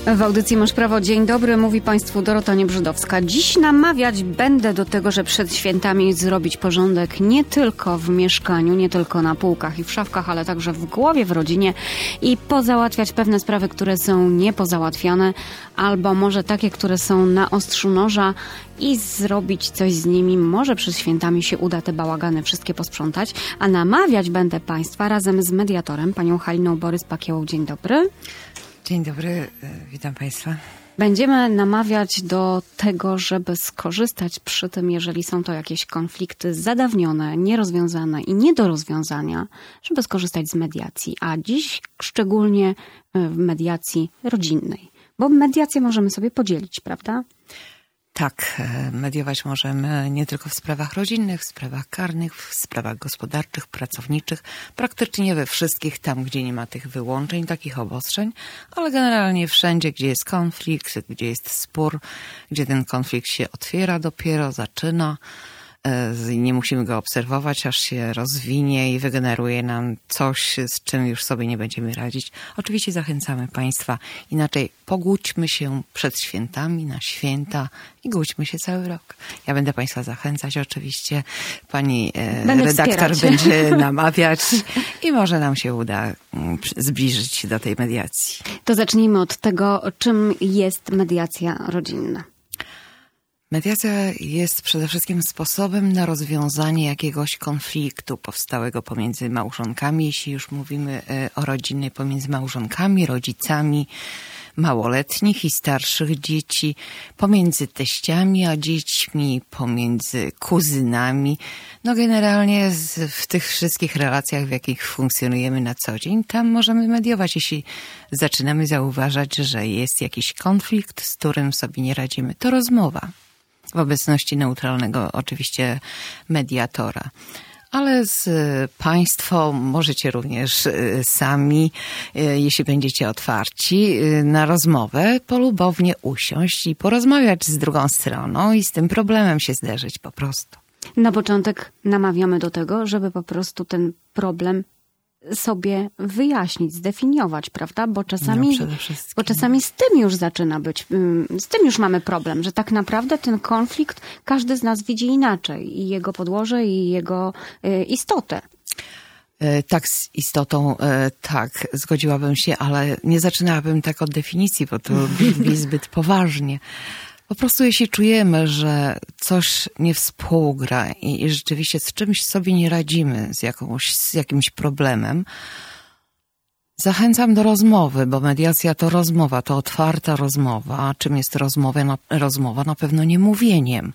W audycji Masz Prawo. Dzień dobry, mówi Państwu Dorota Niebrzydowska. Dziś namawiać będę do tego, że przed świętami zrobić porządek nie tylko w mieszkaniu, nie tylko na półkach i w szafkach, ale także w głowie, w rodzinie i pozałatwiać pewne sprawy, które są niepozałatwiane, albo może takie, które są na ostrzu noża i zrobić coś z nimi. Może przed świętami się uda te bałagany wszystkie posprzątać, a namawiać będę Państwa razem z mediatorem, panią Haliną Borys-Pakiełą. Dzień dobry. Dzień dobry, witam Państwa. Będziemy namawiać do tego, żeby skorzystać przy tym, jeżeli są to jakieś konflikty zadawnione, nierozwiązane i nie do rozwiązania, żeby skorzystać z mediacji, a dziś szczególnie w mediacji rodzinnej, bo mediację możemy sobie podzielić, prawda? Tak, mediować możemy nie tylko w sprawach rodzinnych, w sprawach karnych, w sprawach gospodarczych, pracowniczych, praktycznie we wszystkich, tam gdzie nie ma tych wyłączeń, takich obostrzeń, ale generalnie wszędzie, gdzie jest konflikt, gdzie jest spór, gdzie ten konflikt się otwiera dopiero, zaczyna. Nie musimy go obserwować, aż się rozwinie i wygeneruje nam coś, z czym już sobie nie będziemy radzić. Oczywiście zachęcamy Państwa, inaczej pogódźmy się przed świętami, na święta i gódźmy się cały rok. Ja będę Państwa zachęcać oczywiście, pani redaktor będzie namawiać i może nam się uda zbliżyć się do tej mediacji. To zacznijmy od tego, czym jest mediacja rodzinna. Mediacja jest przede wszystkim sposobem na rozwiązanie jakiegoś konfliktu powstałego pomiędzy małżonkami, jeśli już mówimy o rodzinnej, pomiędzy małżonkami, rodzicami małoletnich i starszych dzieci, pomiędzy teściami a dziećmi, pomiędzy kuzynami. No generalnie w tych wszystkich relacjach, w jakich funkcjonujemy na co dzień, tam możemy mediować, jeśli zaczynamy zauważać, że jest jakiś konflikt, z którym sobie nie radzimy. To rozmowa. W obecności neutralnego oczywiście mediatora. Ale Państwo możecie również sami, jeśli będziecie otwarci na rozmowę, polubownie usiąść i porozmawiać z drugą stroną i z tym problemem się zderzyć po prostu. Na początek namawiamy do tego, żeby po prostu ten problem sobie wyjaśnić, zdefiniować, prawda? Bo czasami z tym już zaczyna być, z tym już mamy problem, że tak naprawdę ten konflikt każdy z nas widzi inaczej i jego podłoże i jego istotę. Tak, z istotą, tak, zgodziłabym się, ale nie zaczynałabym tak od definicji, bo to brzmi zbyt poważnie. Po prostu jeśli czujemy, że coś nie współgra i rzeczywiście z czymś sobie nie radzimy, z jakimś problemem, zachęcam do rozmowy, bo mediacja to rozmowa, to otwarta rozmowa. A czym jest rozmowa? Na pewno nie mówieniem,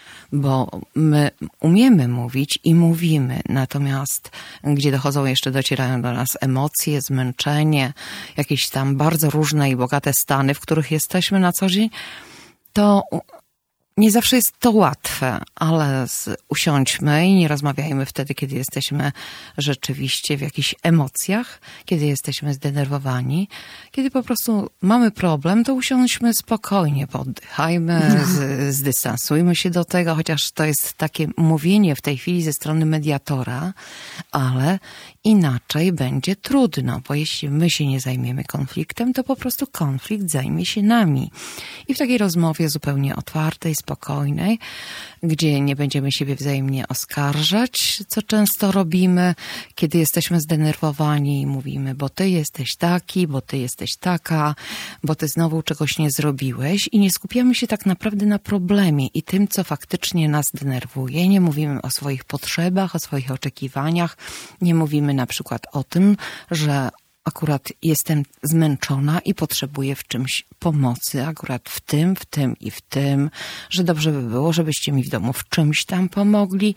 bo my umiemy mówić i mówimy, natomiast gdzie docierają do nas emocje, zmęczenie, jakieś tam bardzo różne i bogate stany, w których jesteśmy na co dzień, to nie zawsze jest to łatwe, ale usiądźmy i nie rozmawiajmy wtedy, kiedy jesteśmy rzeczywiście w jakichś emocjach, kiedy jesteśmy zdenerwowani. Kiedy po prostu mamy problem, to usiądźmy spokojnie, poddychajmy, zdystansujmy się do tego, chociaż to jest takie mówienie w tej chwili ze strony mediatora, ale inaczej będzie trudno, bo jeśli my się nie zajmiemy konfliktem, to po prostu konflikt zajmie się nami. I w takiej rozmowie zupełnie otwartej, spokojnej, gdzie nie będziemy siebie wzajemnie oskarżać, co często robimy, kiedy jesteśmy zdenerwowani i mówimy, bo ty jesteś taki, bo ty jesteś taka, bo ty znowu czegoś nie zrobiłeś i nie skupiamy się tak naprawdę na problemie i tym, co faktycznie nas denerwuje. Nie mówimy o swoich potrzebach, o swoich oczekiwaniach, nie mówimy na przykład o tym, że akurat jestem zmęczona i potrzebuję w czymś pomocy, akurat w tym i w tym, że dobrze by było, żebyście mi w domu w czymś tam pomogli,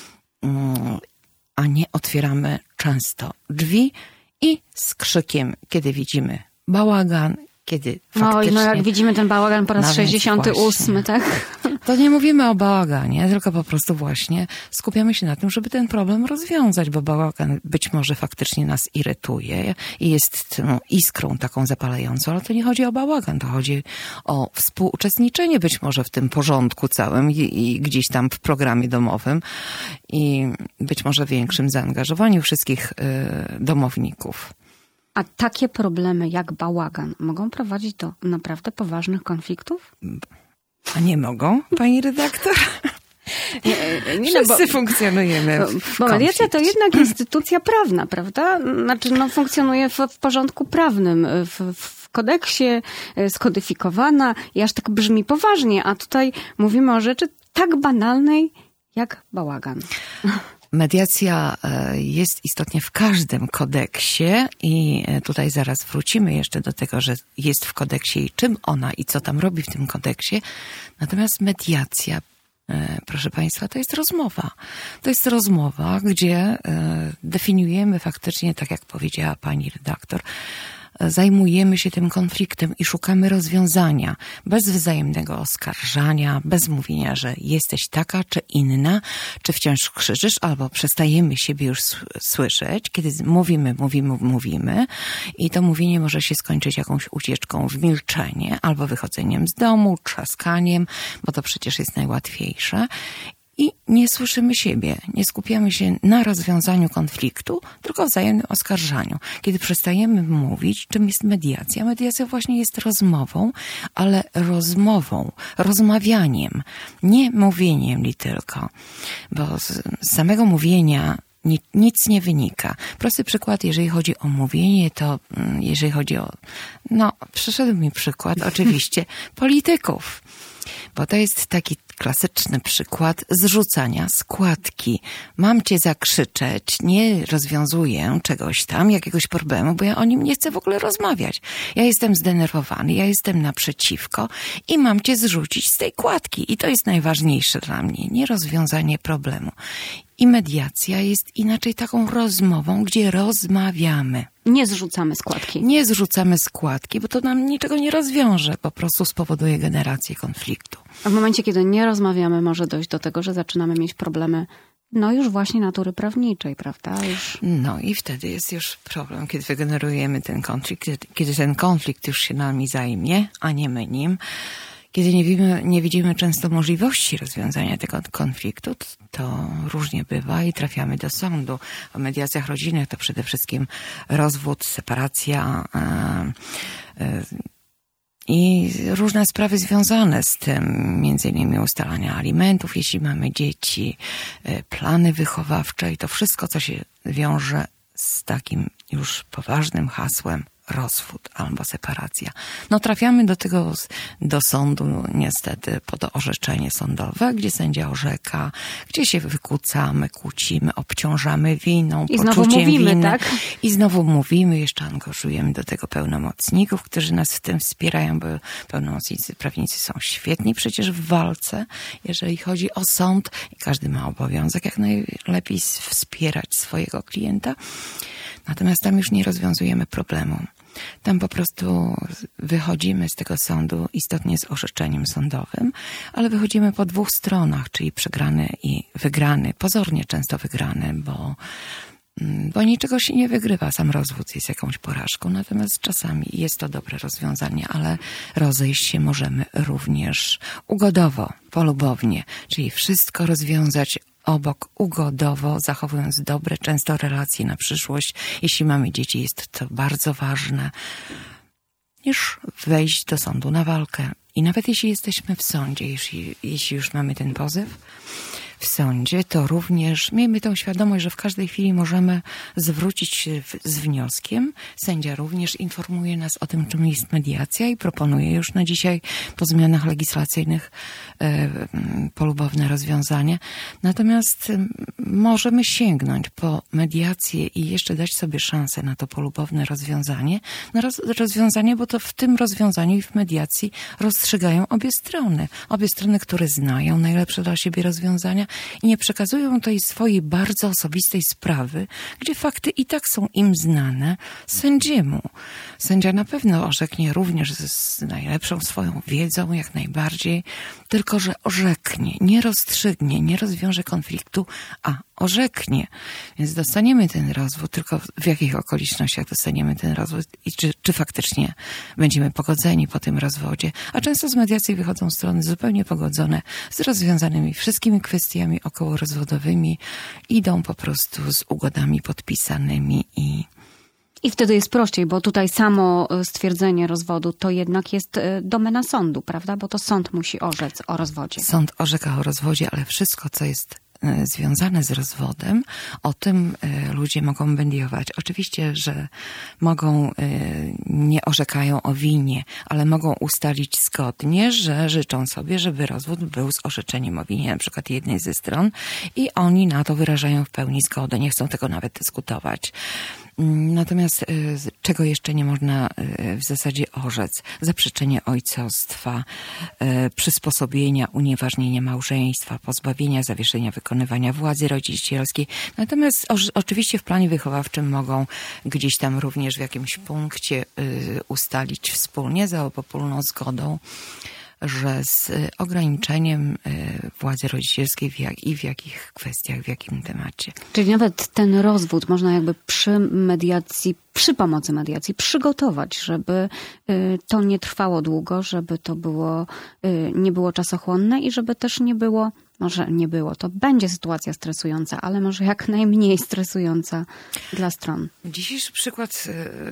a nie otwieramy często drzwi i z krzykiem, kiedy widzimy bałagan, kiedy faktycznie... No jak widzimy ten bałagan po raz 68, tak? To nie mówimy o bałaganie, tylko po prostu właśnie skupiamy się na tym, żeby ten problem rozwiązać, bo bałagan być może faktycznie nas irytuje i jest iskrą taką zapalającą, ale to nie chodzi o bałagan, to chodzi o współuczestniczenie być może w tym porządku całym i gdzieś tam w programie domowym i być może większym zaangażowaniu wszystkich domowników. A takie problemy jak bałagan mogą prowadzić do naprawdę poważnych konfliktów? A nie mogą, pani redaktor? Wszyscy funkcjonujemy bo mediacja to jednak instytucja prawna, prawda? Znaczy, funkcjonuje w porządku prawnym, w kodeksie, skodyfikowana i aż tak brzmi poważnie, a tutaj mówimy o rzeczy tak banalnej jak bałagan. Mediacja jest istotnie w każdym kodeksie i tutaj zaraz wrócimy jeszcze do tego, że jest w kodeksie i czym ona i co tam robi w tym kodeksie. Natomiast mediacja, proszę Państwa, to jest rozmowa. To jest rozmowa, gdzie definiujemy faktycznie, tak jak powiedziała pani redaktor, zajmujemy się tym konfliktem i szukamy rozwiązania bez wzajemnego oskarżania, bez mówienia, że jesteś taka czy inna, czy wciąż krzyczysz, albo przestajemy siebie już słyszeć, kiedy mówimy i to mówienie może się skończyć jakąś ucieczką w milczenie, albo wychodzeniem z domu, trzaskaniem, bo to przecież jest najłatwiejsze. I nie słyszymy siebie, nie skupiamy się na rozwiązaniu konfliktu, tylko wzajemnym oskarżaniu. Kiedy przestajemy mówić, czym jest mediacja? Mediacja właśnie jest rozmową, ale rozmawianiem, nie mówieniem tylko. Bo z samego mówienia nic nie wynika. Prosty przykład, jeżeli chodzi o mówienie, to jeżeli chodzi o... przyszedł mi przykład oczywiście polityków. Bo to jest taki klasyczny przykład zrzucania składki. Mam cię zakrzyczeć, nie rozwiązuję czegoś tam, jakiegoś problemu, bo ja o nim nie chcę w ogóle rozmawiać. Ja jestem zdenerwowany, ja jestem naprzeciwko i mam cię zrzucić z tej kładki. I to jest najważniejsze dla mnie, nie rozwiązanie problemu. I mediacja jest inaczej taką rozmową, gdzie rozmawiamy. Nie zrzucamy składki. Nie zrzucamy składki, bo to nam niczego nie rozwiąże. Po prostu spowoduje generację konfliktu. A w momencie, kiedy nie rozmawiamy, może dojść do tego, że zaczynamy mieć problemy, już właśnie natury prawniczej, prawda? I wtedy jest już problem, kiedy wygenerujemy ten konflikt, kiedy ten konflikt już się nami zajmie, a nie my nim. Kiedy nie widzimy często możliwości rozwiązania tego konfliktu, to różnie bywa i trafiamy do sądu. O mediacjach rodzinnych to przede wszystkim rozwód, separacja i różne sprawy związane z tym, między innymi ustalania alimentów, jeśli mamy dzieci, plany wychowawcze i to wszystko, co się wiąże z takim już poważnym hasłem rozwód albo separacja. Trafiamy do sądu niestety pod orzeczenie sądowe, gdzie sędzia orzeka, gdzie się wykłócamy, kłócimy, obciążamy winą, i znowu mówimy, winy. Tak? I znowu mówimy, jeszcze angażujemy do tego pełnomocników, którzy nas w tym wspierają, bo pełnomocnicy, prawnicy są świetni przecież w walce, jeżeli chodzi o sąd i każdy ma obowiązek jak najlepiej wspierać swojego klienta. Natomiast tam już nie rozwiązujemy problemu. Tam po prostu wychodzimy z tego sądu istotnie z orzeczeniem sądowym, ale wychodzimy po dwóch stronach, czyli przegrany i wygrany, pozornie często wygrany, bo niczego się nie wygrywa. Sam rozwód jest jakąś porażką, natomiast czasami jest to dobre rozwiązanie, ale rozejść się możemy również ugodowo, polubownie, czyli wszystko rozwiązać obok ugodowo, zachowując dobre, często relacje na przyszłość. Jeśli mamy dzieci, jest to bardzo ważne, niż wejść do sądu na walkę. I nawet jeśli jesteśmy w sądzie, jeśli już mamy ten pozew w sądzie, to również miejmy tą świadomość, że w każdej chwili możemy zwrócić się z wnioskiem. Sędzia również informuje nas o tym, czym jest mediacja i proponuje już na dzisiaj po zmianach legislacyjnych polubowne rozwiązanie. Natomiast możemy sięgnąć po mediację i jeszcze dać sobie szansę na to polubowne rozwiązanie. Rozwiązanie, bo to w tym rozwiązaniu i w mediacji rozstrzygają obie strony. Obie strony, które znają najlepsze dla siebie rozwiązania i nie przekazują tej swojej bardzo osobistej sprawy, gdzie fakty i tak są im znane, sędziemu. Sędzia na pewno orzeknie również z najlepszą swoją wiedzą, jak najbardziej, tylko że orzeknie, nie rozstrzygnie, nie rozwiąże konfliktu, a orzeknie. Więc dostaniemy ten rozwód, tylko w jakich okolicznościach dostaniemy ten rozwód i czy faktycznie będziemy pogodzeni po tym rozwodzie. A często z mediacji wychodzą strony zupełnie pogodzone z rozwiązanymi wszystkimi kwestiami okołorozwodowymi, idą po prostu z ugodami podpisanymi I wtedy jest prościej, bo tutaj samo stwierdzenie rozwodu to jednak jest domena sądu, prawda? Bo to sąd musi orzec o rozwodzie. Sąd orzeka o rozwodzie, ale wszystko, co jest związane z rozwodem, o tym ludzie mogą mediować. Oczywiście, że nie orzekają o winie, ale mogą ustalić zgodnie, że życzą sobie, żeby rozwód był z orzeczeniem o winie, na przykład jednej ze stron, i oni na to wyrażają w pełni zgodę, nie chcą tego nawet dyskutować. Natomiast czego jeszcze nie można w zasadzie orzec? Zaprzeczenie ojcostwa, przysposobienia, unieważnienie małżeństwa, pozbawienia, zawieszenia wykonywania władzy rodzicielskiej. Natomiast oczywiście w planie wychowawczym mogą gdzieś tam również w jakimś punkcie ustalić wspólnie za obopólną zgodą, że z ograniczeniem władzy rodzicielskiej w jakich kwestiach, w jakim temacie. Czyli nawet ten rozwód można jakby przy pomocy mediacji przygotować, żeby to nie trwało długo, żeby to nie było czasochłonne i żeby też to będzie sytuacja stresująca, ale może jak najmniej stresująca dla stron. Dzisiejszy przykład.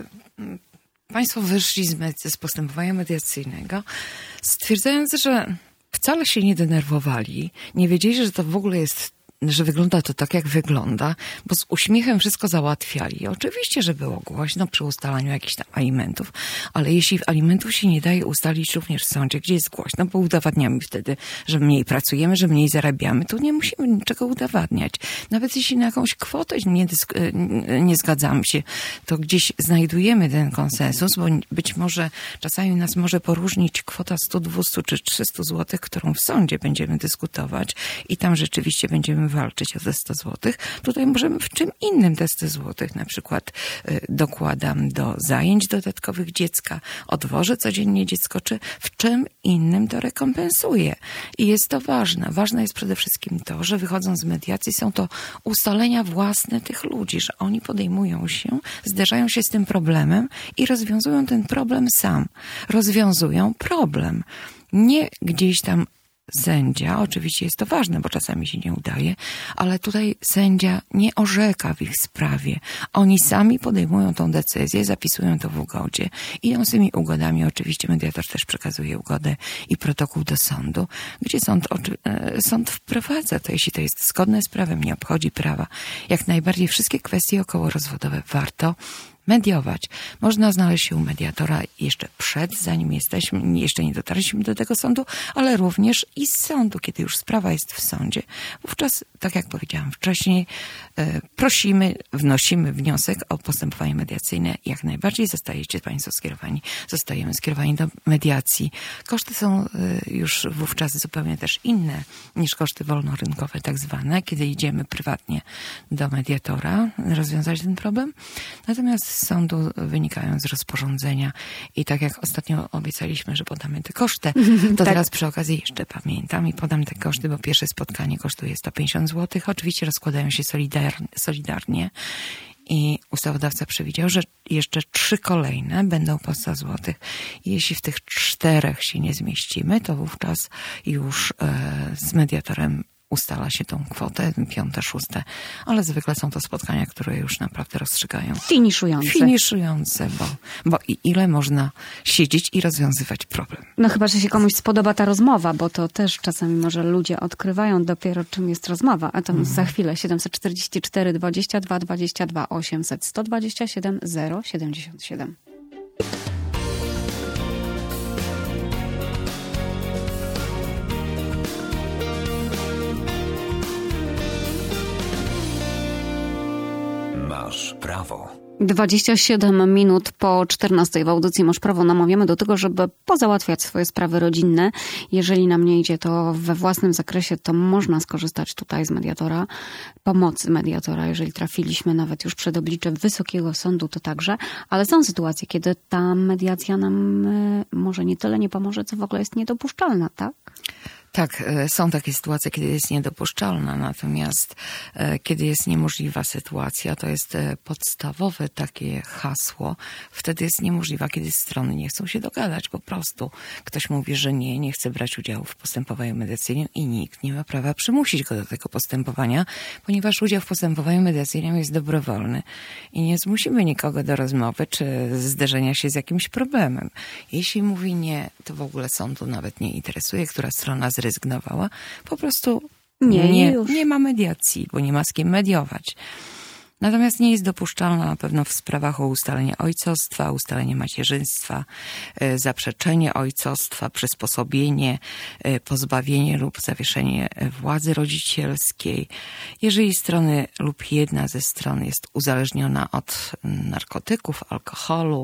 Państwo wyszli z postępowania mediacyjnego, stwierdzając, że wcale się nie denerwowali, nie wiedzieli, że to w ogóle że wygląda to tak, jak wygląda, bo z uśmiechem wszystko załatwiali. Oczywiście, że było głośno przy ustalaniu jakichś tam alimentów, ale jeśli alimentów się nie daje ustalić również w sądzie, gdzie jest głośno, bo udowadniamy wtedy, że mniej pracujemy, że mniej zarabiamy, to nie musimy niczego udowadniać. Nawet jeśli na jakąś kwotę nie zgadzamy się, to gdzieś znajdujemy ten konsensus, bo być może czasami nas może poróżnić kwota 100, 200 czy 300 zł, którą w sądzie będziemy dyskutować i tam rzeczywiście będziemy walczyć o te 100 zł. Tutaj możemy w czym innym te 100 zł, na przykład dokładam do zajęć dodatkowych dziecka, odwożę codziennie dziecko, czy w czym innym to rekompensuję. I jest to ważne. Ważne jest przede wszystkim to, że wychodząc z mediacji są to ustalenia własne tych ludzi, że oni podejmują się, zderzają się z tym problemem i rozwiązują ten problem sam. Rozwiązują problem. Nie gdzieś tam sędzia, oczywiście jest to ważne, bo czasami się nie udaje, ale tutaj sędzia nie orzeka w ich sprawie. Oni sami podejmują tą decyzję, zapisują to w ugodzie, idą z tymi ugodami. Oczywiście mediator też przekazuje ugodę i protokół do sądu, gdzie sąd wprowadza to, jeśli to jest zgodne z prawem, nie obchodzi prawa. Jak najbardziej wszystkie kwestie okołorozwodowe warto mediować. Można znaleźć się u mediatora jeszcze zanim jeszcze nie dotarliśmy do tego sądu, ale również i z sądu, kiedy już sprawa jest w sądzie. Wówczas, tak jak powiedziałam wcześniej, wnosimy wniosek o postępowanie mediacyjne. Jak najbardziej zostajemy skierowani do mediacji. Koszty są już wówczas zupełnie też inne niż koszty wolnorynkowe, tak zwane, kiedy idziemy prywatnie do mediatora rozwiązać ten problem. Natomiast z sądu wynikają z rozporządzenia i tak jak ostatnio obiecaliśmy, że podamy te koszty, to tak. Teraz przy okazji jeszcze pamiętam i podam te koszty, bo pierwsze spotkanie kosztuje 150 zł. Oczywiście rozkładają się solidarnie i ustawodawca przewidział, że jeszcze 3 kolejne będą po 100 zł. I jeśli w tych 4 się nie zmieścimy, to wówczas już z mediatorem ustala się tą kwotę, 5., 6., ale zwykle są to spotkania, które już naprawdę rozstrzygają. Finiszujące, bo ile można siedzieć i rozwiązywać problem. No chyba, że się komuś spodoba ta rozmowa, bo to też czasami może ludzie odkrywają dopiero, czym jest rozmowa. A to za chwilę 744 22 22 800 127 077. Masz prawo. 27 minut po 14 w audycji Masz prawo namawiamy do tego, żeby pozałatwiać swoje sprawy rodzinne. Jeżeli nam nie idzie to we własnym zakresie, to można skorzystać tutaj z mediatora, pomocy mediatora. Jeżeli trafiliśmy nawet już przed oblicze Wysokiego Sądu, to także. Ale są sytuacje, kiedy ta mediacja nam może nie tyle nie pomoże, co w ogóle jest niedopuszczalna, tak? Tak, są takie sytuacje, kiedy jest niedopuszczalna, natomiast kiedy jest niemożliwa sytuacja, to jest podstawowe takie hasło. Wtedy jest niemożliwa, kiedy strony nie chcą się dogadać po prostu. Ktoś mówi, że nie chce brać udziału w postępowaniu mediacyjnym i nikt nie ma prawa przymusić go do tego postępowania, ponieważ udział w postępowaniu mediacyjnym jest dobrowolny i nie zmusimy nikogo do rozmowy czy zderzenia się z jakimś problemem. Jeśli mówi nie, to w ogóle sądu nawet nie interesuje, która strona zrezygnowała. Po prostu nie ma mediacji, bo nie ma z kim mediować. Natomiast nie jest dopuszczalna na pewno w sprawach o ustalenie ojcostwa, ustalenie macierzyństwa, zaprzeczenie ojcostwa, przysposobienie, pozbawienie lub zawieszenie władzy rodzicielskiej. Jeżeli strony lub jedna ze stron jest uzależniona od narkotyków, alkoholu,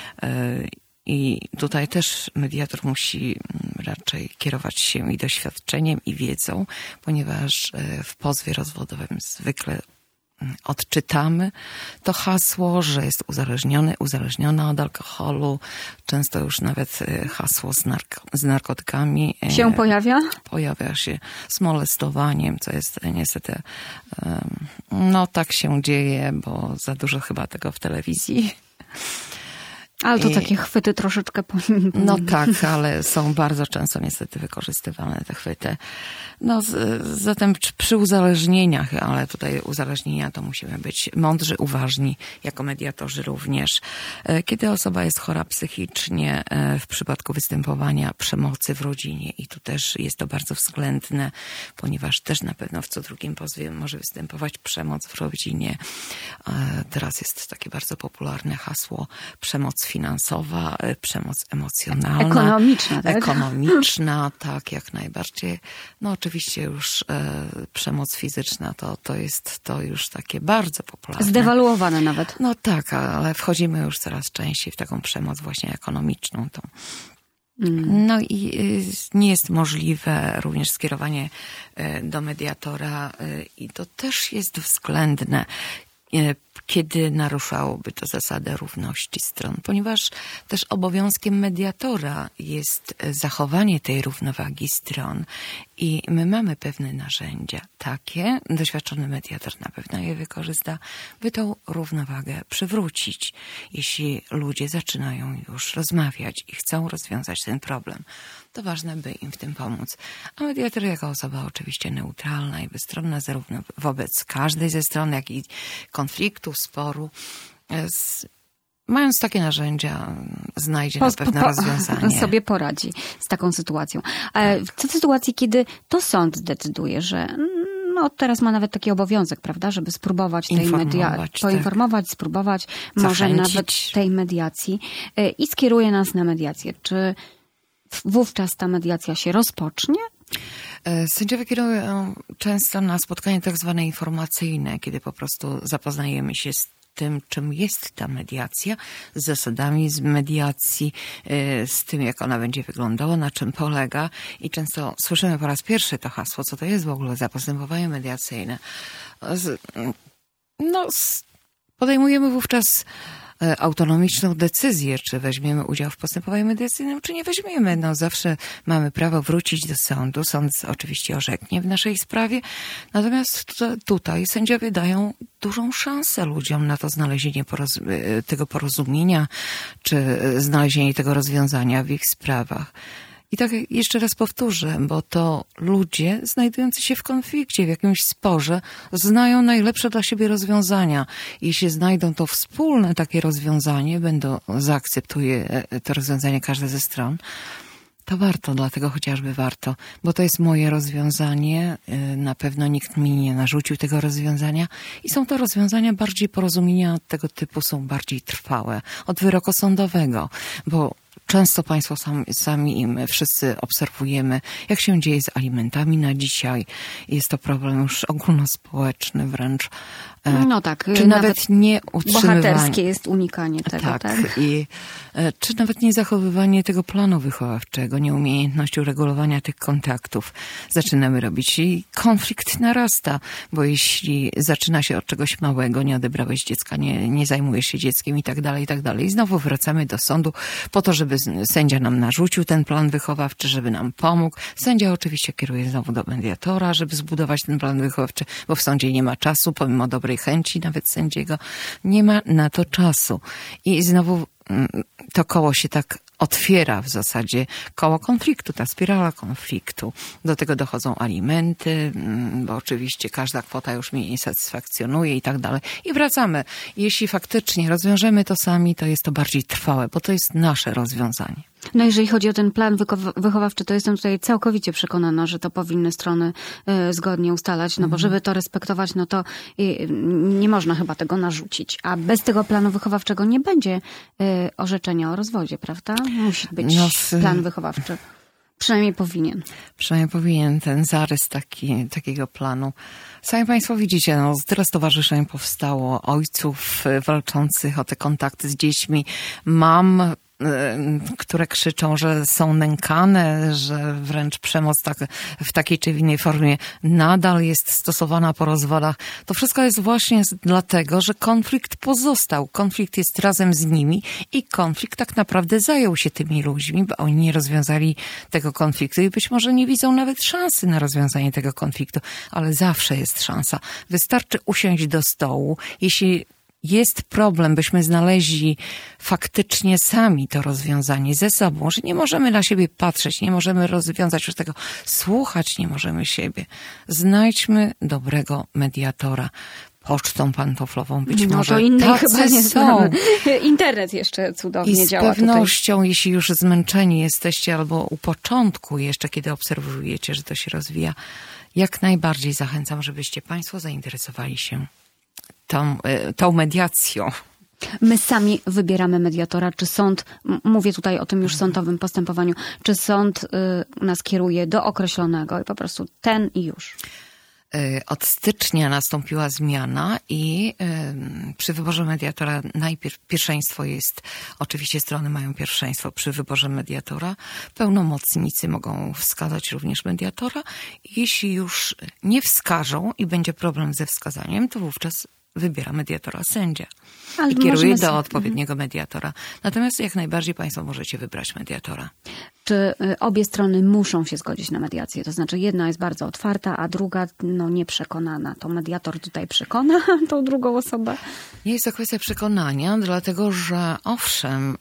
i tutaj też mediator musi raczej kierować się i doświadczeniem, i wiedzą, ponieważ w pozwie rozwodowym zwykle odczytamy to hasło, że jest uzależniona od alkoholu. Często już nawet hasło z narkotykami się pojawia? Pojawia się z molestowaniem, co jest niestety, tak się dzieje, bo za dużo chyba tego w telewizji. Ale to takie chwyty troszeczkę... No tak, ale są bardzo często niestety wykorzystywane te chwyty. Zatem przy uzależnieniach, ale tutaj uzależnienia to musimy być mądrzy, uważni, jako mediatorzy również. Kiedy osoba jest chora psychicznie, w przypadku występowania przemocy w rodzinie, i tu też jest to bardzo względne, ponieważ też na pewno w co drugim pozwie może występować przemoc w rodzinie. Teraz jest takie bardzo popularne hasło przemoc finansowa, przemoc emocjonalna. Ekonomiczna, tak? Ekonomiczna, tak, jak najbardziej. Oczywiście już przemoc fizyczna to jest to już takie bardzo popularne. Zdewaluowane nawet. Tak, ale wchodzimy już coraz częściej w taką przemoc właśnie ekonomiczną. I nie jest możliwe również skierowanie do mediatora i to też jest względne, kiedy naruszałoby to zasadę równości stron, ponieważ też obowiązkiem mediatora jest zachowanie tej równowagi stron i my mamy pewne narzędzia takie, doświadczony mediator na pewno je wykorzysta, by tą równowagę przywrócić, jeśli ludzie zaczynają już rozmawiać i chcą rozwiązać ten problem. To ważne, by im w tym pomóc. A mediator jako osoba oczywiście neutralna i bezstronna zarówno wobec każdej ze stron, jak i konfliktu, sporu. Mając takie narzędzia, znajdzie na pewno rozwiązanie. Sobie poradzi z taką sytuacją. Ale w tej sytuacji, kiedy to sąd decyduje, że teraz ma nawet taki obowiązek, prawda, żeby spróbować poinformować, spróbować może nawet tej mediacji i skieruje nas na mediację. Czy wówczas ta mediacja się rozpocznie? Sędziowie kierują często na spotkanie tak zwane informacyjne, kiedy po prostu zapoznajemy się z tym, czym jest ta mediacja, z zasadami z mediacji, z tym, jak ona będzie wyglądała, na czym polega. I często słyszymy po raz pierwszy to hasło, co to jest w ogóle za postępowanie mediacyjne. Podejmujemy wówczas autonomiczną decyzję, czy weźmiemy udział w postępowaniu mediacyjnym, czy nie weźmiemy. Zawsze mamy prawo wrócić do sądu. Sąd oczywiście orzeknie w naszej sprawie. Natomiast tutaj sędziowie dają dużą szansę ludziom na to znalezienie tego porozumienia, czy znalezienie tego rozwiązania w ich sprawach. I tak jeszcze raz powtórzę, bo to ludzie znajdujący się w konflikcie, w jakimś sporze, znają najlepsze dla siebie rozwiązania. Jeśli znajdą to wspólne takie rozwiązanie, zaakceptuje to rozwiązanie każda ze stron, to warto, dlatego chociażby warto, bo to jest moje rozwiązanie, na pewno nikt mi nie narzucił tego rozwiązania i są to rozwiązania bardziej porozumienia tego typu, są bardziej trwałe od wyroku sądowego, bo często państwo sami i my wszyscy obserwujemy, jak się dzieje z alimentami na dzisiaj. Jest to problem już ogólnospołeczny wręcz. Czy nawet nie utrzymywanie. Bohaterskie jest unikanie tego, tak? I czy nawet nie zachowywanie tego planu wychowawczego, nieumiejętność uregulowania tych kontaktów zaczynamy robić i konflikt narasta, bo jeśli zaczyna się od czegoś małego, nie odebrałeś dziecka, nie zajmujesz się dzieckiem i tak dalej, i znowu wracamy do sądu po to, żeby sędzia nam narzucił ten plan wychowawczy, żeby nam pomógł. Sędzia oczywiście kieruje znowu do mediatora, żeby zbudować ten plan wychowawczy, bo w sądzie nie ma czasu, pomimo dobrej chęci nawet sędziego, nie ma na to czasu. I znowu to koło się tak otwiera w zasadzie, koło konfliktu, ta spirala konfliktu. Do tego dochodzą alimenty, bo oczywiście każda kwota już mnie nie satysfakcjonuje i tak dalej. I wracamy. Jeśli faktycznie rozwiążemy to sami, to jest to bardziej trwałe, bo to jest nasze rozwiązanie. No jeżeli chodzi o ten plan wychowawczy, to jestem tutaj całkowicie przekonana, że to powinny strony zgodnie ustalać, no bo żeby to respektować, no to nie można chyba tego narzucić. A bez tego planu wychowawczego nie będzie orzeczenia o rozwodzie, prawda? Musi być plan wychowawczy. Przynajmniej powinien. Przynajmniej powinien ten zarys takiego planu. Sami Państwo widzicie, no, tyle stowarzyszeń powstało, ojców walczących o te kontakty z dziećmi, mam, które krzyczą, że są nękane, że wręcz przemoc w takiej czy innej formie nadal jest stosowana po rozwodach. To wszystko jest właśnie dlatego, że konflikt pozostał. Konflikt jest razem z nimi i konflikt tak naprawdę zajął się tymi ludźmi, bo oni nie rozwiązali tego konfliktu i być może nie widzą nawet szansy na rozwiązanie tego konfliktu, ale zawsze jest szansa. Wystarczy usiąść do stołu, jeśli jest problem, byśmy znaleźli faktycznie sami to rozwiązanie ze sobą, że nie możemy na siebie patrzeć, nie możemy rozwiązać już tego, słuchać nie możemy siebie. Znajdźmy dobrego mediatora. Pocztą pantoflową być może. To innej chyba nie są. Internet jeszcze cudownie działa. I z pewnością, tutaj. Jeśli już zmęczeni jesteście albo u początku jeszcze, kiedy obserwujecie, że to się rozwija, jak najbardziej zachęcam, żebyście Państwo zainteresowali się tą mediacją. My sami wybieramy mediatora, czy sąd, mówię tutaj o tym już sądowym postępowaniu, czy sąd nas kieruje do określonego i po prostu ten i już. Od stycznia nastąpiła zmiana i przy wyborze mediatora najpierw pierwszeństwo jest, oczywiście strony mają pierwszeństwo przy wyborze mediatora. Pełnomocnicy mogą wskazać również mediatora. Jeśli już nie wskażą i będzie problem ze wskazaniem, to wówczas wybiera mediatora sędzia i kieruje do odpowiedniego mediatora. Natomiast jak najbardziej Państwo możecie wybrać mediatora. Czy obie strony muszą się zgodzić na mediację? To znaczy jedna jest bardzo otwarta, a druga nieprzekonana. To mediator tutaj przekona tą drugą osobę? Nie jest to kwestia przekonania, dlatego że owszem,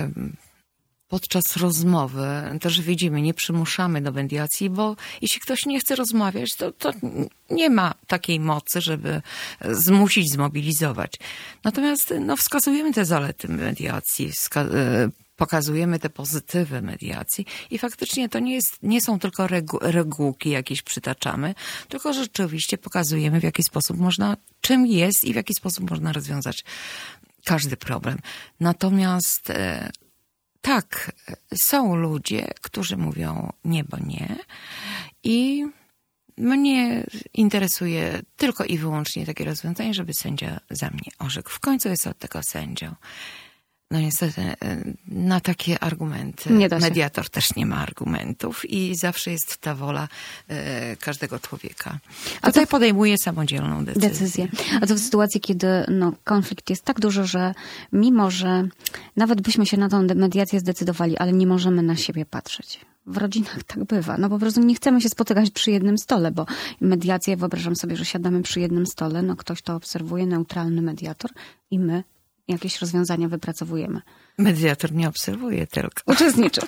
podczas rozmowy też widzimy, nie przymuszamy do mediacji, bo jeśli ktoś nie chce rozmawiać, to nie ma takiej mocy, żeby zmusić, zmobilizować. Natomiast wskazujemy te zalety mediacji, pokazujemy te pozytywy mediacji i faktycznie to nie są tylko regułki jakieś przytaczamy, tylko rzeczywiście pokazujemy, w jaki sposób można, czym jest i w jaki sposób można rozwiązać każdy problem. Natomiast tak, są ludzie, którzy mówią nie, bo nie i mnie interesuje tylko i wyłącznie takie rozwiązanie, żeby sędzia za mnie orzekł. W końcu jest od tego sędzią. No niestety na takie argumenty mediator też nie ma argumentów i zawsze jest ta wola każdego człowieka. Tutaj podejmuje samodzielną decyzję. A to w sytuacji, kiedy konflikt jest tak duży, że mimo, że nawet byśmy się na tą mediację zdecydowali, ale nie możemy na siebie patrzeć. W rodzinach tak bywa. Po prostu nie chcemy się spotykać przy jednym stole, bo mediację, wyobrażam sobie, że siadamy przy jednym stole, ktoś to obserwuje, neutralny mediator i my jakieś rozwiązania wypracowujemy. Mediator nie obserwuje tylko. Uczestniczy.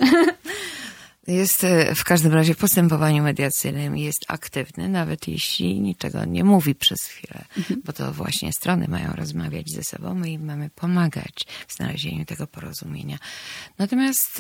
Jest w każdym razie w postępowaniu mediacyjnym jest aktywny, nawet jeśli niczego nie mówi przez chwilę, bo to właśnie strony mają rozmawiać ze sobą, my im mamy pomagać w znalezieniu tego porozumienia. Natomiast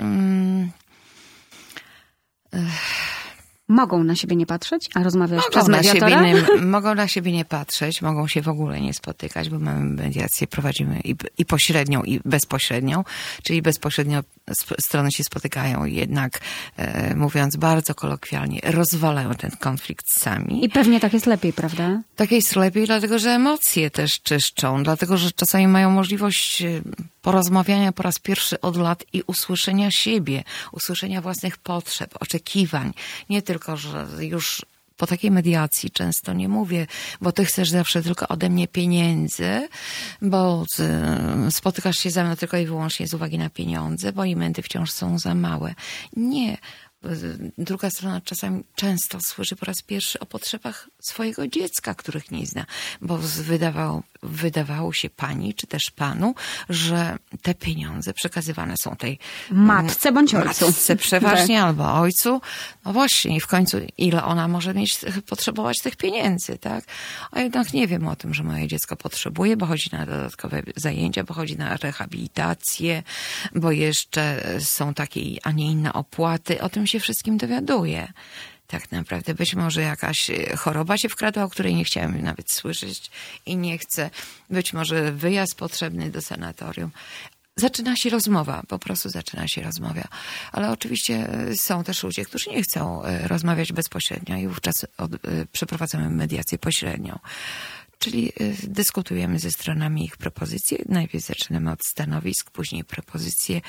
mogą na siebie nie patrzeć, a rozmawiać przez mediatora? Mogą na siebie nie patrzeć, mogą się w ogóle nie spotykać, bo mamy mediację, prowadzimy i pośrednią, i bezpośrednią, czyli bezpośrednio strony się spotykają i jednak, mówiąc bardzo kolokwialnie, rozwalają ten konflikt sami. I pewnie tak jest lepiej, prawda? Tak jest lepiej, dlatego że emocje też czyszczą, dlatego że czasami mają możliwość porozmawiania po raz pierwszy od lat i usłyszenia siebie, usłyszenia własnych potrzeb, oczekiwań. Nie tylko, że już po takiej mediacji często nie mówię, bo ty chcesz zawsze tylko ode mnie pieniędzy, bo spotykasz się ze mną tylko i wyłącznie z uwagi na pieniądze, bo alimenty wciąż są za małe. Nie. Druga strona często słyszy po raz pierwszy o potrzebach swojego dziecka, których nie zna, bo wydawało się pani, czy też panu, że te pieniądze przekazywane są tej matce bądź ojcu. Matce przeważnie, albo ojcu. No właśnie, i w końcu ile ona może potrzebować tych pieniędzy, tak? A jednak nie wiem o tym, że moje dziecko potrzebuje, bo chodzi na dodatkowe zajęcia, bo chodzi na rehabilitację, bo jeszcze są takie, a nie inne opłaty. O tym się wszystkim dowiaduję. Tak naprawdę być może jakaś choroba się wkradła, o której nie chciałem nawet słyszeć i nie chcę. Być może wyjazd potrzebny do sanatorium. Zaczyna się rozmowa, po prostu zaczyna się rozmowa. Ale oczywiście są też ludzie, którzy nie chcą rozmawiać bezpośrednio i wówczas przeprowadzamy mediację pośrednią. Czyli dyskutujemy ze stronami ich propozycje. Najpierw zaczynamy od stanowisk, później propozycje.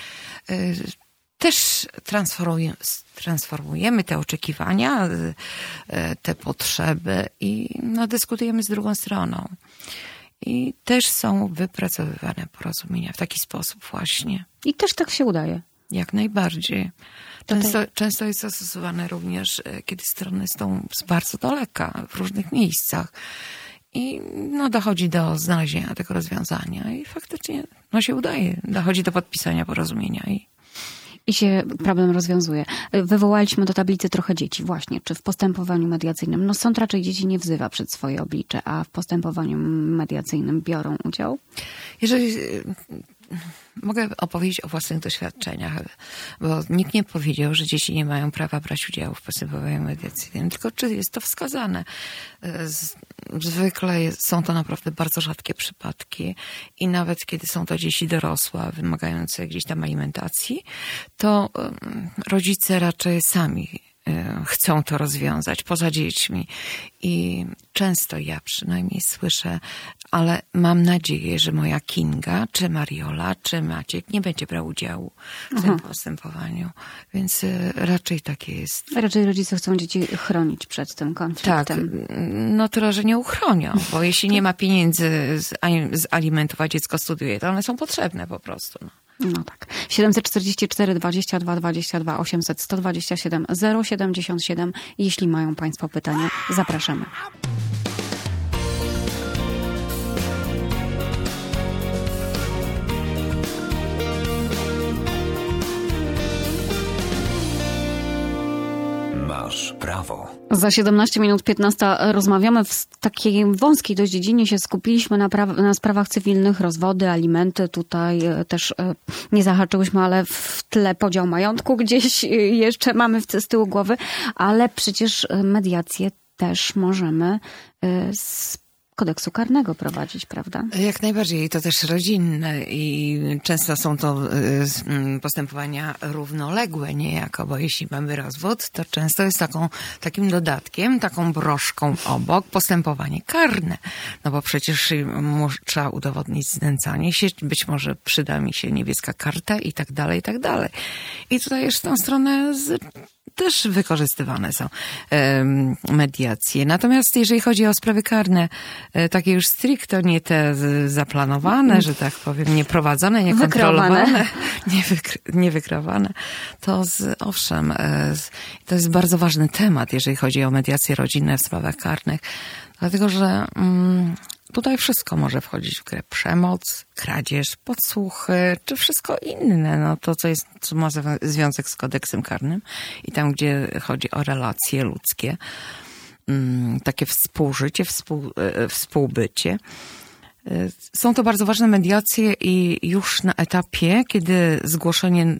Też transformujemy te oczekiwania, te potrzeby i dyskutujemy z drugą stroną. I też są wypracowywane porozumienia w taki sposób właśnie. I też tak się udaje. Jak najbardziej. Często jest to stosowane również, kiedy strony są z bardzo daleka, w różnych miejscach. I dochodzi do znalezienia tego rozwiązania i faktycznie się udaje. Dochodzi do podpisania porozumienia i się problem rozwiązuje. Wywołaliśmy do tablicy trochę dzieci właśnie. Czy w postępowaniu mediacyjnym, sąd raczej dzieci nie wzywa przed swoje oblicze, a w postępowaniu mediacyjnym biorą udział? Jeżeli mogę opowiedzieć o własnych doświadczeniach, bo nikt nie powiedział, że dzieci nie mają prawa brać udziału w postępowaniu mediacyjnym, tylko czy jest to wskazane. Zwykle są to naprawdę bardzo rzadkie przypadki i nawet kiedy są to dzieci dorosłe, wymagające gdzieś tam alimentacji, to rodzice raczej sami chcą to rozwiązać poza dziećmi. I często ja przynajmniej słyszę, ale mam nadzieję, że moja Kinga, czy Mariola, czy Maciek nie będzie brał udziału w tym postępowaniu. Więc raczej takie jest. Raczej rodzice chcą dzieci chronić przed tym konfliktem. Tak, tyle, że nie uchronią, bo jeśli nie ma pieniędzy z alimentów, a dziecko studiuje, to one są potrzebne po prostu. No tak. 744 22 22 800 127 077. Jeśli mają państwo pytania, zapraszamy. Masz prawo. Za 17 minut 15 rozmawiamy. W takiej wąskiej dość dziedzinie się skupiliśmy na sprawach cywilnych, rozwody, alimenty. Tutaj też nie zahaczyłyśmy, ale w tle podział majątku gdzieś jeszcze mamy z tyłu głowy. Ale przecież mediację też możemy z kodeksu karnego prowadzić, prawda? Jak najbardziej. To też rodzinne i często są to postępowania równoległe niejako, bo jeśli mamy rozwód, to często jest takim dodatkiem, taką broszką obok postępowanie karne. Bo przecież trzeba udowodnić znęcanie się, być może przyda mi się niebieska karta i tak dalej, i tak dalej. I tutaj już w tą stronę też wykorzystywane są mediacje. Natomiast jeżeli chodzi o sprawy karne, takie już stricto nie te zaplanowane, że tak powiem, nie prowadzone, nie kontrolowane, nie wykrowane, to owszem, to jest bardzo ważny temat, jeżeli chodzi o mediacje rodzinne w sprawach karnych, dlatego że tutaj wszystko może wchodzić w grę. Przemoc, kradzież, podsłuchy, czy wszystko inne. Co ma związek z kodeksem karnym i tam, gdzie chodzi o relacje ludzkie, takie współżycie, współbycie. Są to bardzo ważne mediacje i już na etapie, kiedy zgłoszenie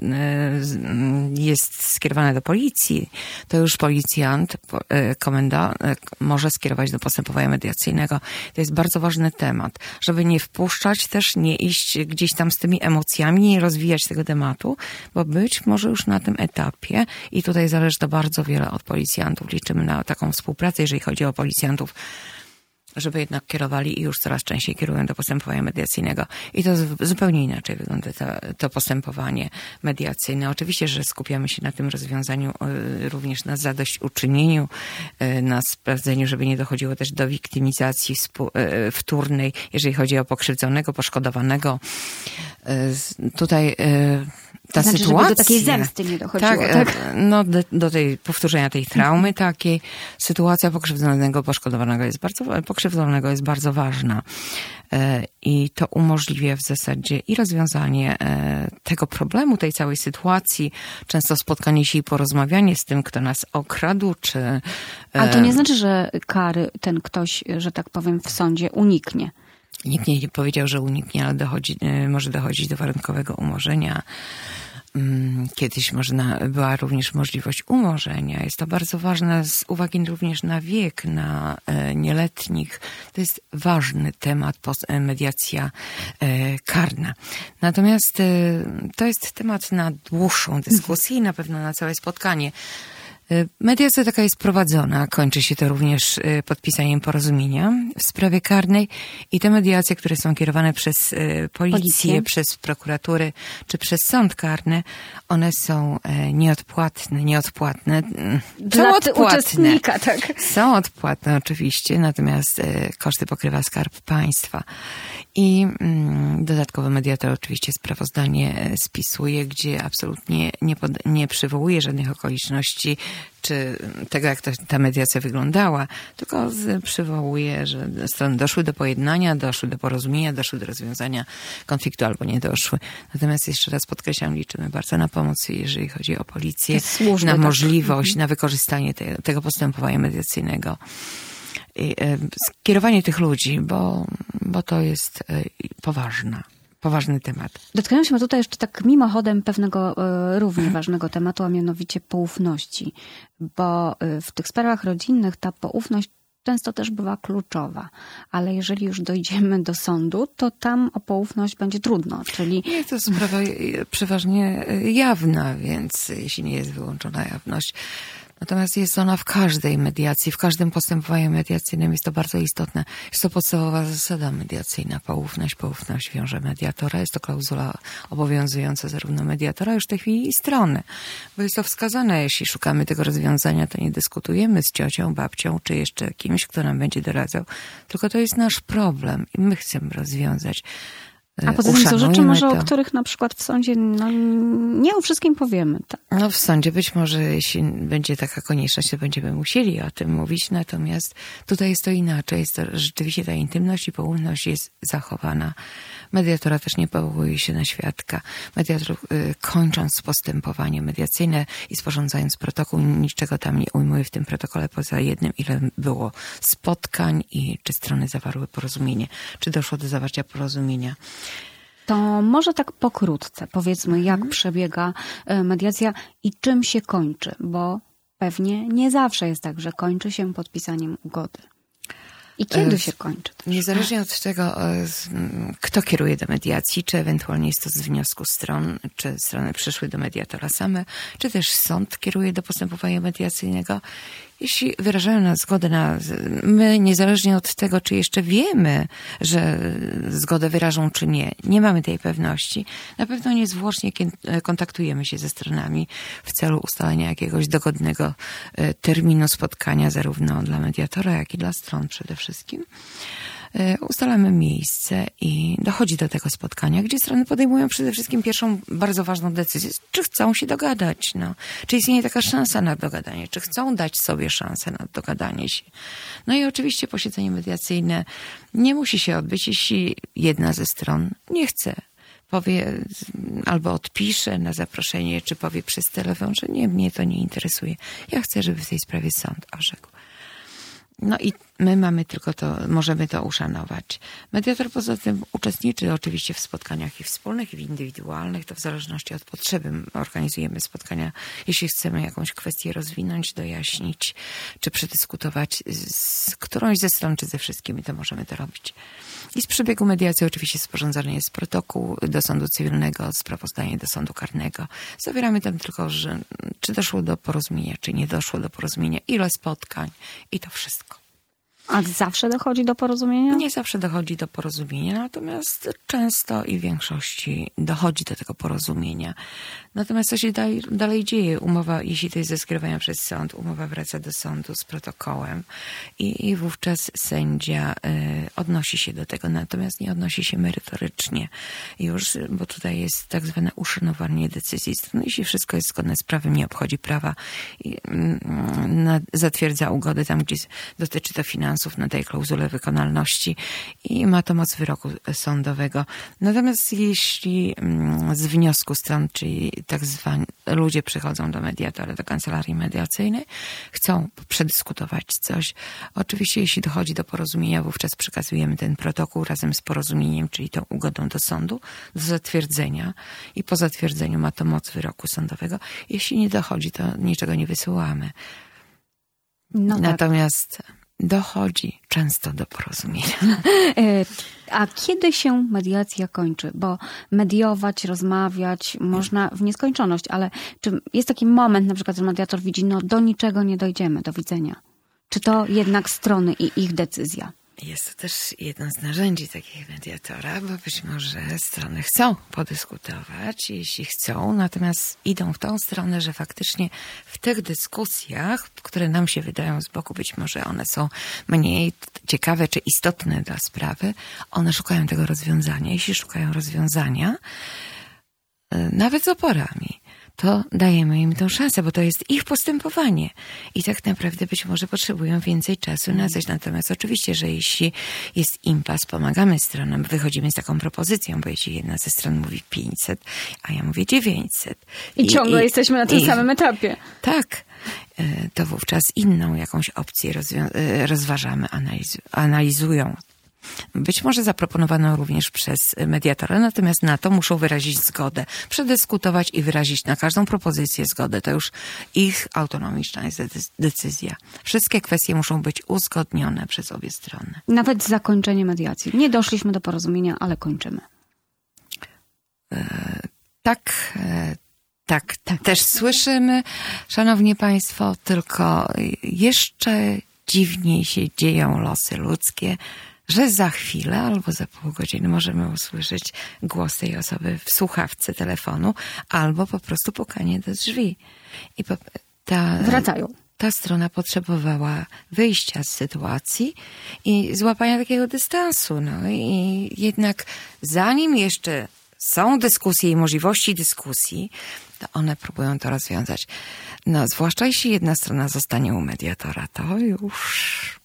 jest skierowane do policji, to już policjant, komenda może skierować do postępowania mediacyjnego. To jest bardzo ważny temat, żeby nie wpuszczać, też nie iść gdzieś tam z tymi emocjami, nie rozwijać tego tematu, bo być może już na tym etapie i tutaj zależy to bardzo wiele od policjantów. Liczymy na taką współpracę, jeżeli chodzi o policjantów żeby jednak kierowali i już coraz częściej kierują do postępowania mediacyjnego. I to zupełnie inaczej wygląda to postępowanie mediacyjne. Oczywiście, że skupiamy się na tym rozwiązaniu, również na zadośćuczynieniu, na sprawdzeniu, żeby nie dochodziło też do wiktymizacji wtórnej, jeżeli chodzi o pokrzywdzonego, poszkodowanego. Tutaj ta znaczy, sytuacja, żeby do takiej zemsty nie dochodziło, tak? No, do tej powtórzenia tej traumy takiej, sytuacja pokrzywdzonego jest bardzo ważna. I to umożliwia w zasadzie i rozwiązanie tego problemu, tej całej sytuacji, często spotkanie się i porozmawianie z tym, kto nas okradł, czy... Ale to nie znaczy, że kary ten ktoś, że tak powiem, w sądzie uniknie. Nikt nie powiedział, że uniknie, ale może dochodzić do warunkowego umorzenia. Kiedyś była również możliwość umorzenia. Jest to bardzo ważne z uwagi również na wiek, na nieletnich. To jest ważny temat, mediacja karna. Natomiast to jest temat na dłuższą dyskusję i na pewno na całe spotkanie. Mediacja taka jest prowadzona, kończy się to również podpisaniem porozumienia w sprawie karnej i te mediacje, które są kierowane przez policję, przez prokuratury czy przez sąd karny, one są nieodpłatne. Dla uczestnika, tak. Są odpłatne oczywiście, natomiast koszty pokrywa Skarb Państwa. I dodatkowo mediator oczywiście sprawozdanie spisuje, gdzie absolutnie nie przywołuje żadnych okoliczności, czy tego, jak ta mediacja wyglądała, tylko przywołuje, że strony doszły do pojednania, doszły do porozumienia, doszły do rozwiązania konfliktu albo nie doszły. Natomiast jeszcze raz podkreślam, liczymy bardzo na pomoc, jeżeli chodzi o policję, na możliwość, na wykorzystanie tego postępowania mediacyjnego. I skierowanie tych ludzi, bo to jest poważny temat. Dotknęliśmy tutaj jeszcze tak mimochodem pewnego równie ważnego tematu, a mianowicie poufności, bo w tych sprawach rodzinnych ta poufność często też bywa kluczowa, ale jeżeli już dojdziemy do sądu, to tam o poufność będzie trudno, czyli... Nie, to sprawa przeważnie jawna, więc jeśli nie jest wyłączona jawność, natomiast jest ona w każdej mediacji, w każdym postępowaniu mediacyjnym jest to bardzo istotne. Jest to podstawowa zasada mediacyjna. Poufność wiąże mediatora. Jest to klauzula obowiązująca zarówno mediatora, już w tej chwili i strony. Bo jest to wskazane, jeśli szukamy tego rozwiązania, to nie dyskutujemy z ciocią, babcią, czy jeszcze kimś, kto nam będzie doradzał. Tylko to jest nasz problem i my chcemy rozwiązać. A poza tym są rzeczy może, o których na przykład w sądzie nie o wszystkim powiemy. Tak? No w sądzie być może, jeśli będzie taka konieczność, to będziemy musieli o tym mówić, natomiast tutaj jest to inaczej. Jest to rzeczywiście ta intymność i poufność jest zachowana. Mediatora też nie powołuje się na świadka. Mediator, kończąc postępowanie mediacyjne i sporządzając protokół, niczego tam nie ujmuje w tym protokole poza jednym, ile było spotkań i czy strony zawarły porozumienie, czy doszło do zawarcia porozumienia. To może tak pokrótce powiedzmy, jak przebiega mediacja i czym się kończy, bo pewnie nie zawsze jest tak, że kończy się podpisaniem ugody. I kiedy się kończy? Też? Niezależnie od tego, kto kieruje do mediacji, czy ewentualnie jest to z wniosku stron, czy strony przyszły do mediatora same, czy też sąd kieruje do postępowania mediacyjnego. Jeśli wyrażają nas zgodę my, niezależnie od tego, czy jeszcze wiemy, że zgodę wyrażą, czy nie mamy tej pewności, na pewno niezwłocznie kontaktujemy się ze stronami w celu ustalenia jakiegoś dogodnego terminu spotkania, zarówno dla mediatora, jak i dla stron przede wszystkim. Ustalamy miejsce i dochodzi do tego spotkania, gdzie strony podejmują przede wszystkim pierwszą bardzo ważną decyzję, czy chcą się dogadać, czy istnieje taka szansa na dogadanie, czy chcą dać sobie szansę na dogadanie się. No i oczywiście posiedzenie mediacyjne nie musi się odbyć, jeśli jedna ze stron nie chce. Powie albo odpisze na zaproszenie, czy powie przez telefon, że nie, mnie to nie interesuje. Ja chcę, żeby w tej sprawie sąd orzekł. No i my możemy to uszanować. Mediator poza tym uczestniczy oczywiście w spotkaniach i wspólnych, i indywidualnych, to w zależności od potrzeby. Organizujemy spotkania, jeśli chcemy jakąś kwestię rozwinąć, dojaśnić, czy przedyskutować z którąś ze stron, czy ze wszystkimi, to możemy to robić. I z przebiegu mediacji oczywiście sporządzany jest protokół do sądu cywilnego, sprawozdanie do sądu karnego. Zawieramy tam tylko, czy doszło do porozumienia, czy nie doszło do porozumienia, ile spotkań i to wszystko. A zawsze dochodzi do porozumienia? Nie zawsze dochodzi do porozumienia, natomiast często i w większości dochodzi do tego porozumienia. Natomiast co się dalej dzieje? Umowa, jeśli to jest ze skierowania przez sąd, umowa wraca do sądu z protokołem i wówczas sędzia odnosi się do tego, natomiast nie odnosi się merytorycznie już, bo tutaj jest tak zwane uszanowanie decyzji strony. Jeśli wszystko jest zgodne z prawem, nie obchodzi prawa, zatwierdza ugody tam, gdzie dotyczy to finansów, nadaje klauzulę wykonalności i ma to moc wyroku sądowego. Natomiast jeśli z wniosku stron, czyli tak zwani ludzie przychodzą do mediatora, do kancelarii mediacyjnej, chcą przedyskutować coś. Oczywiście, jeśli dochodzi do porozumienia, wówczas przekazujemy ten protokół razem z porozumieniem, czyli tą ugodą do sądu, do zatwierdzenia i po zatwierdzeniu ma to moc wyroku sądowego. Jeśli nie dochodzi, to niczego nie wysyłamy. No tak. Natomiast dochodzi często do porozumienia. A kiedy się mediacja kończy? Bo mediować, rozmawiać można w nieskończoność, ale czy jest taki moment, na przykład, że mediator widzi, no do niczego nie dojdziemy, do widzenia? Czy to jednak strony i ich decyzja? Jest to też jedno z narzędzi takiego mediatora, bo być może strony chcą podyskutować, jeśli chcą, natomiast idą w tą stronę, że faktycznie w tych dyskusjach, które nam się wydają z boku, być może one są mniej ciekawe czy istotne dla sprawy, one szukają tego rozwiązania. Jeśli szukają rozwiązania, nawet z oporami, to dajemy im tę szansę, bo to jest ich postępowanie. I tak naprawdę być może potrzebują więcej czasu na coś. Natomiast oczywiście, że jeśli jest impas, pomagamy stronom, wychodzimy z taką propozycją, bo jeśli jedna ze stron mówi 500, a ja mówię 900. I ciągle jesteśmy na tym samym etapie. Tak. To wówczas inną jakąś opcję rozważamy, analizują. Być może zaproponowano również przez mediatora, natomiast na to muszą wyrazić zgodę, przedyskutować i wyrazić na każdą propozycję zgodę. To już ich autonomiczna jest decyzja. Wszystkie kwestie muszą być uzgodnione przez obie strony. Nawet zakończenie mediacji. Nie doszliśmy do porozumienia, ale kończymy. Tak. Też słyszymy, szanowni państwo, tylko jeszcze dziwniej się dzieją losy ludzkie, że za chwilę albo za pół godziny możemy usłyszeć głos tej osoby w słuchawce telefonu albo po prostu pukanie do drzwi. I wracają. Ta strona potrzebowała wyjścia z sytuacji i złapania takiego dystansu. No i jednak zanim jeszcze są dyskusje i możliwości dyskusji, to one próbują to rozwiązać. No, zwłaszcza jeśli jedna strona zostanie u mediatora, to już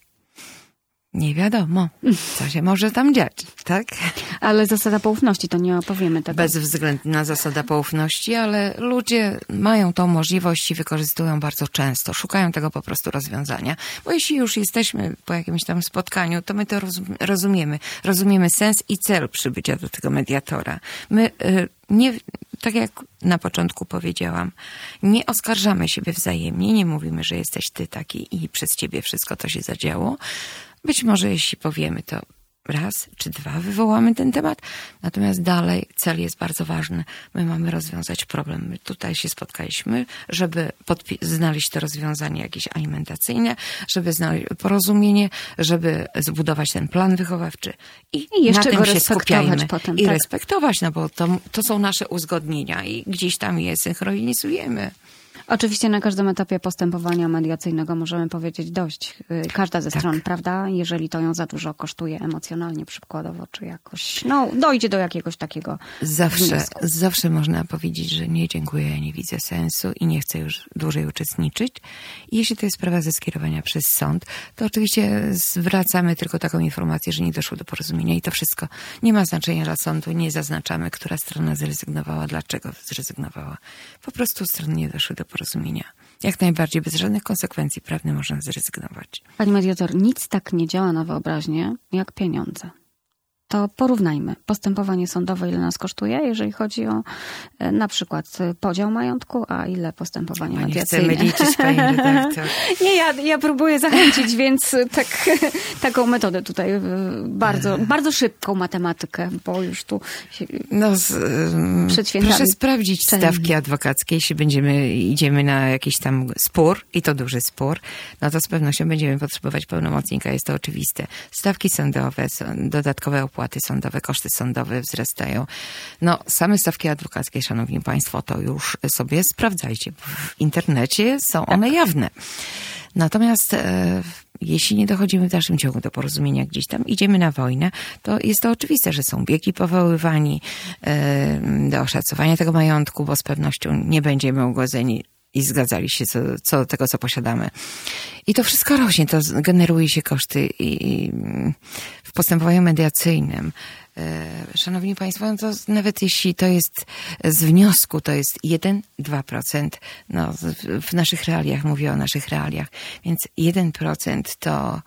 nie wiadomo, co się może tam dziać, tak? Ale zasada poufności, to nie opowiemy tego. Bezwzględna zasada poufności, ale ludzie mają tą możliwość i wykorzystują bardzo często. Szukają tego po prostu rozwiązania. Bo jeśli już jesteśmy po jakimś tam spotkaniu, to my to rozumiemy. Rozumiemy sens i cel przybycia do tego mediatora. My nie, tak jak na początku powiedziałam, nie oskarżamy siebie wzajemnie, nie mówimy, że jesteś ty taki i przez ciebie wszystko to się zadziało. Być może jeśli powiemy to raz czy dwa, wywołamy ten temat, natomiast dalej cel jest bardzo ważny. My mamy rozwiązać problem. My tutaj się spotkaliśmy, żeby znaleźć to rozwiązanie jakieś alimentacyjne, żeby znaleźć porozumienie, żeby zbudować ten plan wychowawczy i jeszcze na go tym się skupiajmy. Potem, I tak. respektować, no bo to są nasze uzgodnienia i gdzieś tam je synchronizujemy. Oczywiście na każdym etapie postępowania mediacyjnego możemy powiedzieć dość. Każda ze stron, prawda? Jeżeli to ją za dużo kosztuje emocjonalnie, przykładowo, czy jakoś, dojdzie do jakiegoś takiego wniosku. Zawsze można powiedzieć, że nie, dziękuję, ja nie widzę sensu i nie chcę już dłużej uczestniczyć. I jeśli to jest sprawa ze skierowania przez sąd, to oczywiście zwracamy tylko taką informację, że nie doszło do porozumienia i to wszystko nie ma znaczenia dla sądu. Nie zaznaczamy, która strona zrezygnowała, dlaczego zrezygnowała. Po prostu strony nie doszły do porozumienia. Jak najbardziej, bez żadnych konsekwencji prawnych można zrezygnować. Pani mediator, nic tak nie działa na wyobraźnię jak pieniądze. to porównajmy postępowanie sądowe, ile nas kosztuje, jeżeli chodzi o na przykład podział majątku, a ile postępowanie mediacyjne. Chcemy liczyć, pani redaktor. Nie, ja próbuję zachęcić, więc taką metodę tutaj, bardzo szybką matematykę, bo już tu się przed świętami. Proszę sprawdzić stawki adwokackie, jeśli idziemy na jakiś tam spór, i to duży spór, no to z pewnością będziemy potrzebować pełnomocnika, jest to oczywiste. Stawki sądowe, dodatkowe opłaty sądowe, koszty sądowe wzrastają. No, same stawki adwokackie, szanowni państwo, to już sobie sprawdzajcie. W internecie są one jawne. Natomiast jeśli nie dochodzimy w dalszym ciągu do porozumienia gdzieś tam, idziemy na wojnę, to jest to oczywiste, że są biegi powoływani do oszacowania tego majątku, bo z pewnością nie będziemy ugodzeni i zgadzali się co do tego, co posiadamy. I to wszystko rośnie, to generuje się koszty i w postępowaniu mediacyjnym. Szanowni państwo, no to nawet jeśli to jest z wniosku, to jest 1-2%, no w naszych realiach, mówię o naszych realiach, więc 1% to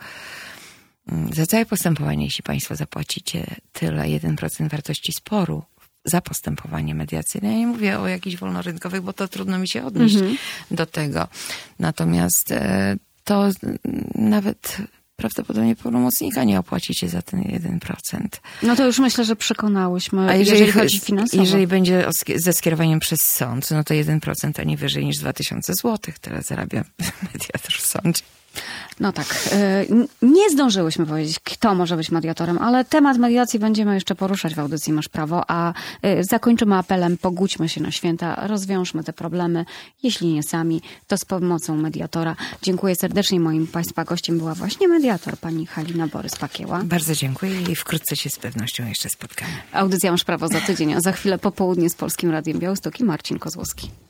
za całe postępowanie, jeśli państwo zapłacicie tyle, 1% wartości sporu za postępowanie mediacyjne. Ja nie mówię o jakichś wolnorynkowych, bo to trudno mi się odnieść do tego. Natomiast to nawet prawdopodobnie pełnomocnika nie opłacicie za ten 1%. No to już myślę, że przekonałyśmy, a jeżeli chodzi finansowo. Jeżeli będzie ze skierowaniem przez sąd, no to 1% a nie wyżej niż 2000 zł. Tyle zarabia mediator w sądzie. No tak, nie zdążyłyśmy powiedzieć, kto może być mediatorem, ale temat mediacji będziemy jeszcze poruszać w audycji Masz Prawo, a zakończymy apelem, pogódźmy się na święta, rozwiążmy te problemy, jeśli nie sami, to z pomocą mediatora. Dziękuję serdecznie, moim państwa gościem była właśnie mediator, pani Halina Borys-Pakieła. Bardzo dziękuję i wkrótce się z pewnością jeszcze spotkamy. Audycja Masz Prawo za tydzień, a za chwilę popołudnie z Polskim Radiem Białystok i Marcin Kozłowski.